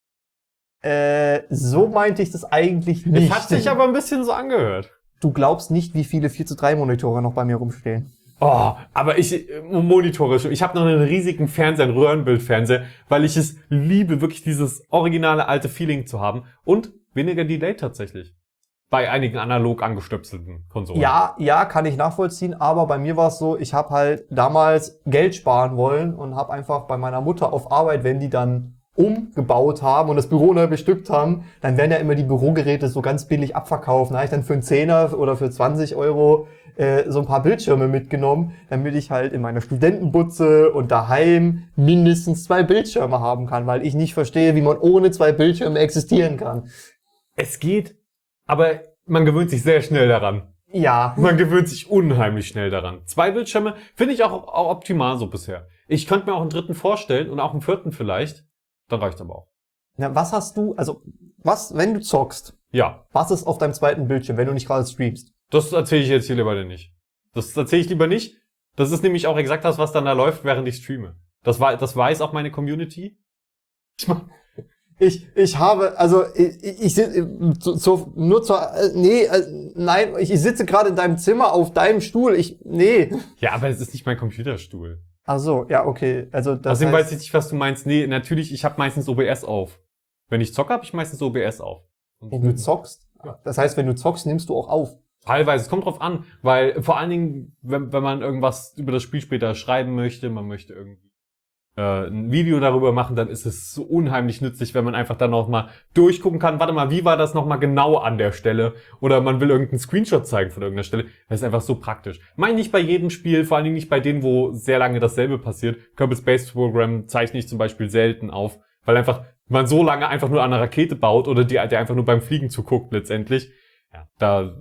Äh, so meinte ich das eigentlich nicht. Es hat sich aber ein bisschen so angehört. Du glaubst nicht, wie viele vier zu drei Monitore noch bei mir rumstehen. Oh, aber ich, Monitore, ich habe noch einen riesigen Fernseher, einen Röhrenbildfernseher, weil ich es liebe, wirklich dieses originale alte Feeling zu haben und weniger Delay tatsächlich. Bei einigen analog angestöpselten Konsolen. Ja, ja, kann ich nachvollziehen, aber bei mir war es so, ich habe halt damals Geld sparen wollen und habe einfach bei meiner Mutter auf Arbeit, wenn die dann umgebaut haben und das Büro neu bestückt haben, dann werden ja immer die Bürogeräte so ganz billig abverkauft. Da habe ich dann für einen Zehner oder für zwanzig Euro äh, so ein paar Bildschirme mitgenommen, damit ich halt in meiner Studentenbutze und daheim mindestens zwei Bildschirme haben kann, weil ich nicht verstehe, wie man ohne zwei Bildschirme existieren kann. Es geht, aber man gewöhnt sich sehr schnell daran. Ja. Man gewöhnt sich unheimlich schnell daran. Zwei Bildschirme finde ich auch, auch optimal so bisher. Ich könnte mir auch einen dritten vorstellen und auch einen vierten vielleicht. Dann reicht's aber auch. Na, was hast du, also, was, wenn du zockst? Ja. Was ist auf deinem zweiten Bildschirm, wenn du nicht gerade streamst? Das erzähle ich jetzt hier lieber nicht. Das erzähle ich lieber nicht. Das ist nämlich auch exakt das, was dann da läuft, während ich streame. Das, war, das weiß auch meine Community. Ich mach, Ich, ich habe, also ich, ich sitze zu, zu, nur zur, äh, nee, äh, nein, ich, ich sitze gerade in deinem Zimmer auf deinem Stuhl. Ich, nee. Ja, aber es ist nicht mein Computerstuhl. Ach so, ja, okay. Also das Außerdem heißt, weiß ich nicht, was du meinst. Nee, natürlich, ich habe meistens O B S auf. Wenn ich zocke, habe ich meistens O B S auf. wenn du zockst. Ja. Das heißt, wenn du zockst, nimmst du auch auf. Teilweise, es kommt drauf an, weil vor allen Dingen, wenn, wenn man irgendwas über das Spiel später schreiben möchte, man möchte irgendwie äh, ein Video darüber machen, dann ist es so unheimlich nützlich, wenn man einfach dann noch mal durchgucken kann, warte mal, wie war das noch mal genau an der Stelle? Oder man will irgendeinen Screenshot zeigen von irgendeiner Stelle. Das ist einfach so praktisch. Meine nicht bei jedem Spiel, vor allen Dingen nicht bei denen, wo sehr lange dasselbe passiert. Kerbal Space Program zeichne ich zum Beispiel selten auf, weil einfach man so lange einfach nur an einer Rakete baut oder die, der einfach nur beim Fliegen zuguckt letztendlich. Ja, da,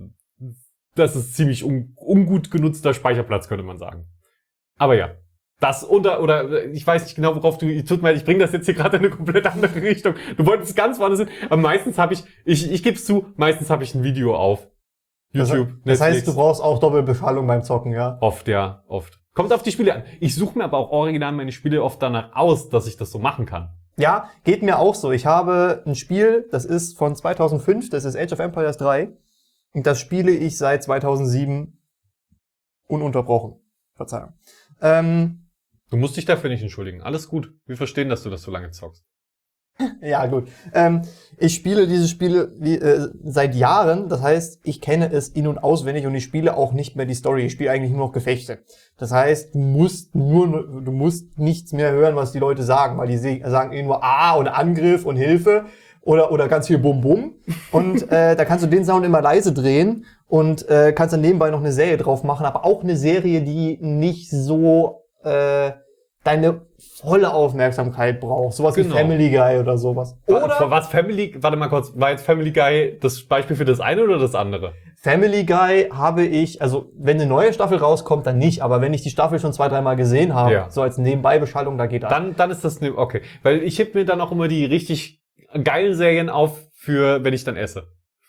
das ist ziemlich un, ungut genutzter Speicherplatz, könnte man sagen. Aber ja. Das unter, oder ich weiß nicht genau, worauf du, tut mir leid, ich bringe das jetzt hier gerade in eine komplett andere Richtung. Du wolltest ganz woanders hin, aber meistens habe ich, ich, ich gebe es zu, meistens habe ich ein Video auf YouTube, Das, das heißt, du brauchst auch Doppelbeschallung beim Zocken, ja? Oft, ja, oft. Kommt auf die Spiele an. Ich suche mir aber auch original meine Spiele oft danach aus, dass ich das so machen kann. Ja, geht mir auch so. Ich habe ein Spiel, das ist von zweitausendfünf, das ist Age of Empires drei. Und das spiele ich seit zweitausendsieben ununterbrochen. Verzeihung. Ähm, Du musst dich dafür nicht entschuldigen. Alles gut. Wir verstehen, dass du das so lange zockst. ja, gut. Ähm, ich spiele diese Spiele wie, äh, seit Jahren. Das heißt, ich kenne es in- und auswendig und ich spiele auch nicht mehr die Story. Ich spiele eigentlich nur noch Gefechte. Das heißt, du musst nur, du musst nichts mehr hören, was die Leute sagen, weil die sagen eh nur Ah und Angriff und Hilfe oder oder ganz viel Bum Bum. Und äh, da kannst du den Sound immer leise drehen und äh, kannst dann nebenbei noch eine Serie drauf machen, aber auch eine Serie, die nicht so äh, deine volle Aufmerksamkeit braucht. Sowas Genau. wie Family Guy oder sowas. Oder Oder was Family, warte mal kurz, war jetzt Family Guy das Beispiel für das eine oder das andere? Family Guy habe ich, also wenn eine neue Staffel rauskommt, dann nicht, aber wenn ich die Staffel schon zwei, dreimal gesehen habe, Ja. so als Nebenbeibeschallung, da geht das. Dann, dann ist das ne, okay. Weil ich heb mir dann auch immer die richtig geilen Serien auf für, wenn ich dann esse.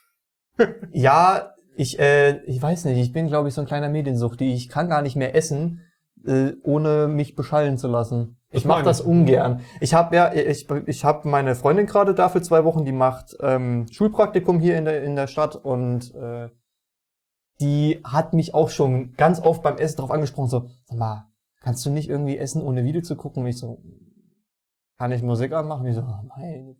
Ja, ich, äh, ich weiß nicht, ich bin, glaube ich, so ein kleiner Mediensuchti. Ich kann gar nicht mehr essen, äh, ohne mich beschallen zu lassen. Das Ich mache meine das ich. ungern. Ich habe ja, ich, ich habe meine Freundin gerade da für zwei Wochen, die macht ähm, Schulpraktikum hier in der in der Stadt und äh, die hat mich auch schon ganz oft beim Essen drauf angesprochen, so, sag mal, kannst du nicht irgendwie essen, ohne Video zu gucken? Und ich so, kann ich Musik anmachen? Ich so, oh, nein.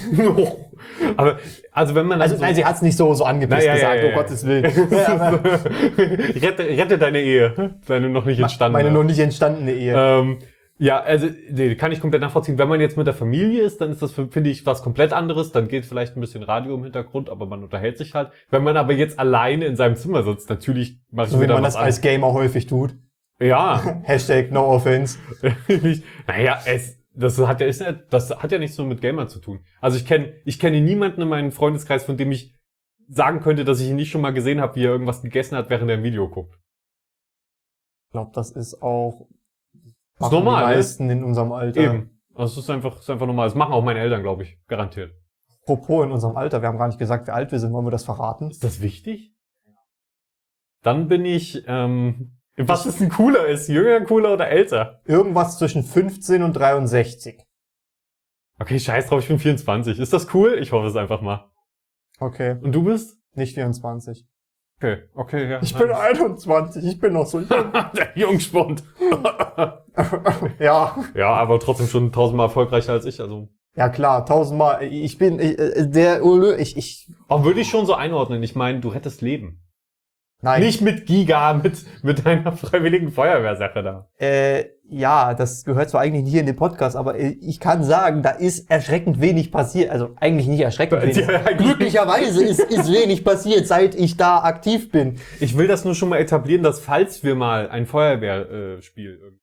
Aber, also wenn man dann Also, so, nein, sie hat's nicht so so angepisst Na, ja, gesagt, ja, ja, oh ja. Gottes Willen. Ja, aber rette, rette deine Ehe, deine noch nicht entstandene. meine noch nicht entstandene Ehe. Ähm, ja, also nee, kann ich komplett nachvollziehen. Wenn man jetzt mit der Familie ist, dann ist das, finde ich, was komplett anderes. Dann geht vielleicht ein bisschen Radio im Hintergrund, aber man unterhält sich halt. Wenn man aber jetzt alleine in seinem Zimmer sitzt, natürlich mache ich So wie wieder man was das als Gamer häufig tut. an. Ja, Hashtag no offense. nicht, naja, es, das hat ja, ist ja, das hat ja nichts so mit Gamern zu tun. Also ich kenne, ich kenne niemanden in meinem Freundeskreis, von dem ich sagen könnte, dass ich ihn nicht schon mal gesehen habe, wie er irgendwas gegessen hat, während er ein Video guckt. Ich glaube, das ist auch Ist machen normal, die ne? meisten in unserem Alter. Eben. Also es ist einfach, es ist einfach normal. Das machen auch meine Eltern, glaube ich. Garantiert. Apropos in unserem Alter, wir haben gar nicht gesagt, wie alt wir sind, wollen wir das verraten? Ist das wichtig? Dann bin ich, ähm, was ist denn cooler ist? Jünger, cooler oder älter? Irgendwas zwischen fünfzehn und dreiundsechzig. Okay, scheiß drauf, ich bin vierundzwanzig. Ist das cool? Ich hoffe es einfach mal. Okay, Und du bist? nicht vierundzwanzig. Okay, okay, ja. Ich bin einundzwanzig, ich bin noch so jung. der Jungspund. Ja, Ja, aber trotzdem schon tausendmal erfolgreicher als ich, also. ja klar, tausendmal. Ich bin ich, äh, der Ole, ich, ich, Aber würde ich schon so einordnen. Ich meine, du hättest Leben. nein. Nicht mit Giga, mit, mit deiner freiwilligen Feuerwehrsache da. Äh, ja, das gehört zwar eigentlich nicht hier in den Podcast, aber äh, ich kann sagen, da ist erschreckend wenig passiert. Also eigentlich nicht erschreckend wenig. Ja, eigentlich Glücklicherweise ist, ist wenig passiert, seit ich da aktiv bin. Ich will das nur schon mal etablieren, dass falls wir mal ein Feuerwehrspiel äh, Spiel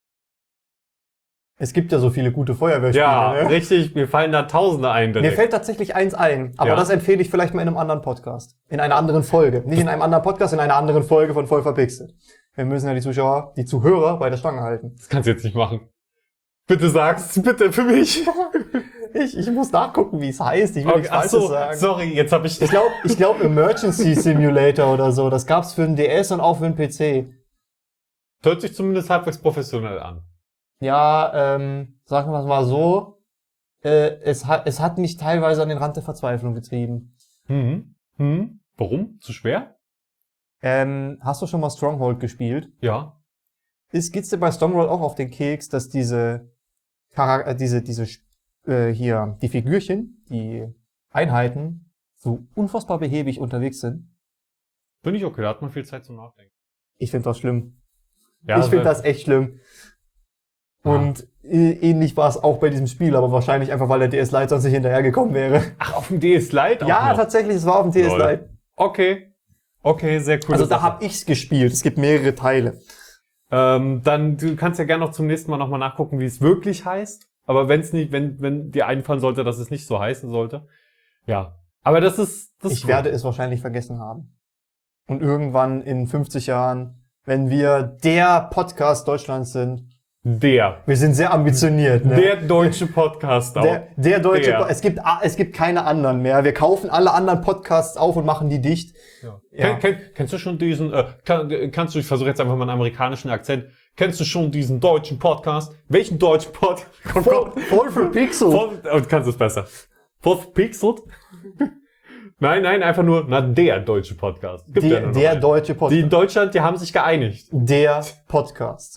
Es gibt ja so viele gute Feuerwehrspiele. ja, Ne? richtig, mir fallen da Tausende ein direkt. Mir fällt tatsächlich eins ein, aber Ja. das empfehle ich vielleicht mal in einem anderen Podcast. In einer anderen Folge. Nicht in einem anderen Podcast, in einer anderen Folge von Voll verpixelt. Wir müssen ja die Zuschauer, die Zuhörer bei der Stange halten. Das kannst du jetzt nicht machen. Bitte sag's, bitte für mich. Ich, ich muss nachgucken, wie es heißt. Ich will Okay, nichts ach Falsches so, sagen. sorry, jetzt habe ich... Ich glaube, ich glaub Emergency Simulator oder so. Das gab's für den D S und auch für den P C. Hört sich zumindest halbwegs professionell an. Ja, ähm, sagen wir es mal so. Äh, es, hat, es hat mich teilweise an den Rand der Verzweiflung getrieben. Hm. Hm. Warum? Zu schwer? Ähm, hast du schon mal Stronghold gespielt? Ja. Ist, geht's dir bei Stronghold auch auf den Keks, dass diese, Charak äh, diese, diese, äh, hier, die Figürchen, die Einheiten, so unfassbar behäbig unterwegs sind? Bin ich okay, da hat man viel Zeit zum Nachdenken. Ich finde das schlimm. Ja, ich finde das echt schlimm. Ah. Und äh, ähnlich war es auch bei diesem Spiel, aber wahrscheinlich einfach, weil der D S Lite sonst nicht hinterhergekommen wäre. Ach, auf dem D S Lite auch Ja, noch. tatsächlich, es war auf dem D S Lol. Lite. Okay. Okay, sehr cool. Also da hab ich's gespielt. Es gibt mehrere Teile. Ähm, dann, du kannst ja gerne noch zum nächsten Mal nochmal nachgucken, wie es wirklich heißt. Aber wenn's nicht, wenn, wenn dir einfallen sollte, dass es nicht so heißen sollte. Ja. Aber das ist, das ist Ich cool. werde es wahrscheinlich vergessen haben. Und irgendwann in fünfzig Jahren, wenn wir der Podcast Deutschlands sind, Der. wir sind sehr ambitioniert, ne? Der deutsche Podcast auch. der, der deutsche, Der. Po- es gibt, a- es gibt keine anderen mehr. Wir kaufen alle anderen Podcasts auf und machen die dicht. Ja. Ja. Ken, kenn, kennst du schon diesen, äh, kann, kannst du, ich versuche jetzt einfach mal einen amerikanischen Akzent, Kennst du schon diesen deutschen Podcast? Welchen deutschen Podcast? Voll, voll verpixelt. Voll, und kannst es besser. Voll verpixelt? Nein, nein, einfach nur, na, der deutsche Podcast. Gibt ja Der, nur noch der einen. deutsche Die Podcast. in Deutschland, die haben sich geeinigt. Der Podcast.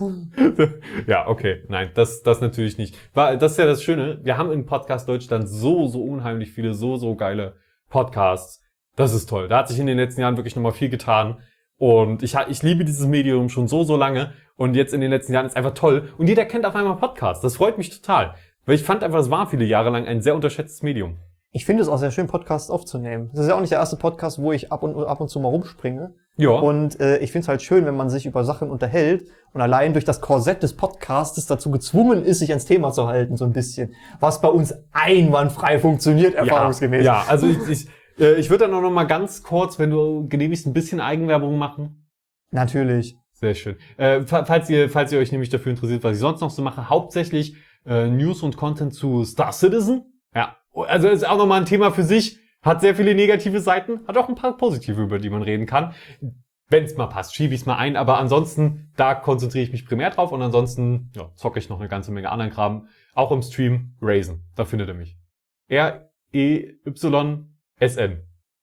Ja, okay. Nein, das, das natürlich nicht. War, das ist ja das Schöne. Wir haben in Podcast Deutschland so, so unheimlich viele, so, so geile Podcasts. Das ist toll. Da hat sich in den letzten Jahren wirklich nochmal viel getan. Und ich, ich liebe dieses Medium schon so, so lange. Und jetzt in den letzten Jahren ist einfach toll. Und jeder kennt auf einmal Podcasts. Das freut mich total. Weil ich fand einfach, es war viele Jahre lang ein sehr unterschätztes Medium. Ich finde es auch sehr schön, Podcasts aufzunehmen. Das ist ja auch nicht der erste Podcast, wo ich ab und, ab und zu mal rumspringe. Ja. Und äh, ich finde es halt schön, wenn man sich über Sachen unterhält und allein durch das Korsett des Podcastes dazu gezwungen ist, sich ans Thema zu halten, so ein bisschen. Was bei uns einwandfrei funktioniert, erfahrungsgemäß. Ja, ja, also ich, ich, äh, ich würde dann auch noch mal ganz kurz, wenn du genehmigst, ein bisschen Eigenwerbung machen. Natürlich. Sehr schön. Äh, falls ihr, falls ihr euch nämlich dafür interessiert, was ich sonst noch so mache, hauptsächlich äh, News und Content zu Star Citizen. Ja, also ist auch nochmal ein Thema für sich. Hat sehr viele negative Seiten, hat auch ein paar positive, über die man reden kann. Wenn es mal passt, schiebe ich es mal ein. Aber ansonsten, da konzentriere ich mich primär drauf. Und ansonsten ja, zocke ich noch eine ganze Menge anderen Kram. Auch im Stream Raisin. Da findet ihr mich. R E Y S N.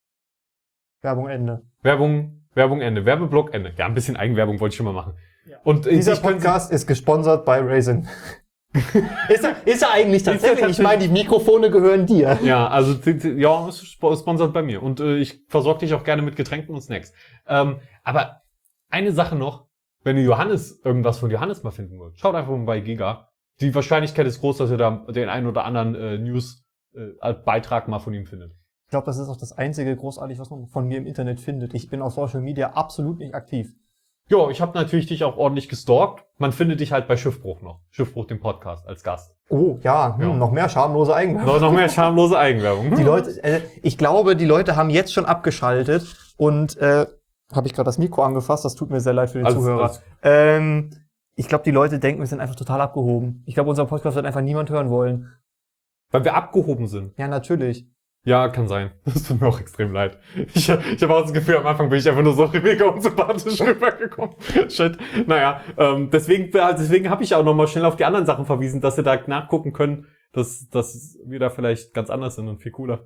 Werbung Ende. Werbung, Werbung Ende. Werbeblock Ende. Ja, ein bisschen Eigenwerbung wollte ich schon mal machen. Ja. Und Dieser ich kann- Podcast ist gesponsert bei Raisin. ist, er, ist er eigentlich tatsächlich? tatsächlich- Ich meine, die Mikrofone gehören dir. Ja, also t- t- ja, ist sp- sponsert bei mir. Und äh, ich versorge dich auch gerne mit Getränken und Snacks. Ähm, aber eine Sache noch, wenn ihr Johannes, irgendwas von Johannes mal finden wollt, schaut einfach mal bei Giga. Die Wahrscheinlichkeit ist groß, dass ihr da den einen oder anderen äh, News-Beitrag mal von ihm findet. Ich glaube, das ist auch das einzige großartig, was man von mir im Internet findet. Ich bin auf Social Media absolut nicht aktiv. Ja, ich habe natürlich dich auch ordentlich gestalkt. Man findet dich halt bei Schiffbruch noch. Schiffbruch, dem Podcast, als Gast. Oh, ja, hm, Ja. noch mehr schamlose Eigenwerbung. Noch, noch mehr schamlose Eigenwerbung. Die Leute, äh, ich glaube, die Leute haben jetzt schon abgeschaltet und äh, habe ich gerade das Mikro angefasst, das tut mir sehr leid für den Alles- Zuhörer. alles- Ähm, ich glaube, die Leute denken, wir sind einfach total abgehoben. Ich glaube, unser Podcast wird einfach niemand hören wollen. Weil wir abgehoben sind. Ja, natürlich. Ja, kann sein. Das tut mir auch extrem leid. Ich, ich habe auch das Gefühl, am Anfang bin ich einfach nur so mega unsympathisch rübergekommen. Shit. Naja, ähm, deswegen, deswegen habe ich auch nochmal schnell auf die anderen Sachen verwiesen, dass ihr da nachgucken könnt, dass, dass wir da vielleicht ganz anders sind und viel cooler.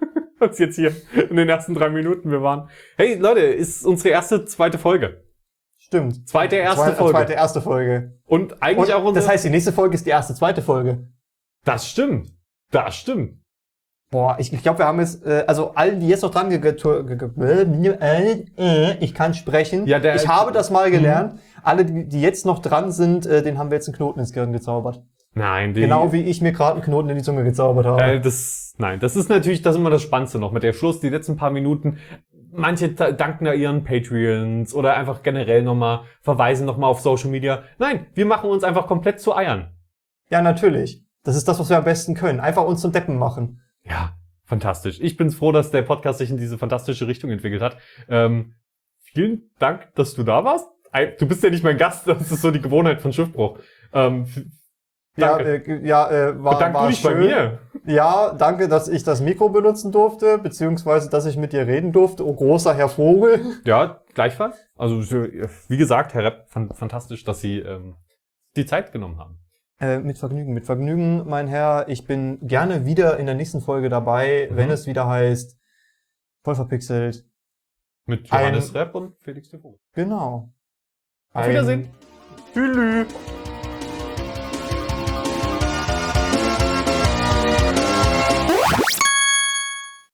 Als jetzt hier in den ersten drei Minuten wir waren. Hey Leute, ist unsere erste, zweite Folge. Stimmt. Zweite, erste Zwei- Folge. Zweite, erste Folge. Und eigentlich Und auch unsere... das heißt, die nächste Folge ist die erste, zweite Folge. das stimmt. Das stimmt. Boah, ich, ich glaube, wir haben jetzt, äh, also allen, die jetzt noch dran ge ge ge ge äh, äh, ich kann sprechen. Ja, der- ich habe das mal gelernt. Alle, die, die jetzt noch dran sind, äh, denen haben wir jetzt einen Knoten ins Gehirn gezaubert. Nein, die... Genau wie ich mir gerade einen Knoten in die Zunge gezaubert habe. Äh, das, nein, das ist natürlich, das ist immer das Spannendste noch mit der Schluss, die letzten paar Minuten. Manche ta- danken da ihren Patreons oder einfach generell nochmal, verweisen nochmal auf Social Media. Nein, wir machen uns einfach komplett zu Eiern. Ja, natürlich. Das ist das, was wir am besten können. Einfach uns zum Deppen machen. Ja, fantastisch. Ich bin froh, dass der Podcast sich in diese fantastische Richtung entwickelt hat. Ähm, vielen Dank, dass du da warst. Ei, Du bist ja nicht mein Gast, das ist so die Gewohnheit von Schiffbruch. Ähm, f- danke. Ja, äh, ja äh, war, Bedank war du dich bei schön. mir. Ja, danke, dass ich das Mikro benutzen durfte, beziehungsweise, dass ich mit dir reden durfte. Oh, großer Herr Vogel. Ja, gleichfalls. Also, wie gesagt, Herr Repp, fan- fantastisch, dass Sie ähm, die Zeit genommen haben. Äh, mit Vergnügen, mit Vergnügen, mein Herr. Ich bin gerne wieder in der nächsten Folge dabei, Mhm. wenn es wieder heißt, voll verpixelt. Mit Ein- Johannes Repp und Felix de Vogel. Genau. Auf Wiedersehen. Tschüss.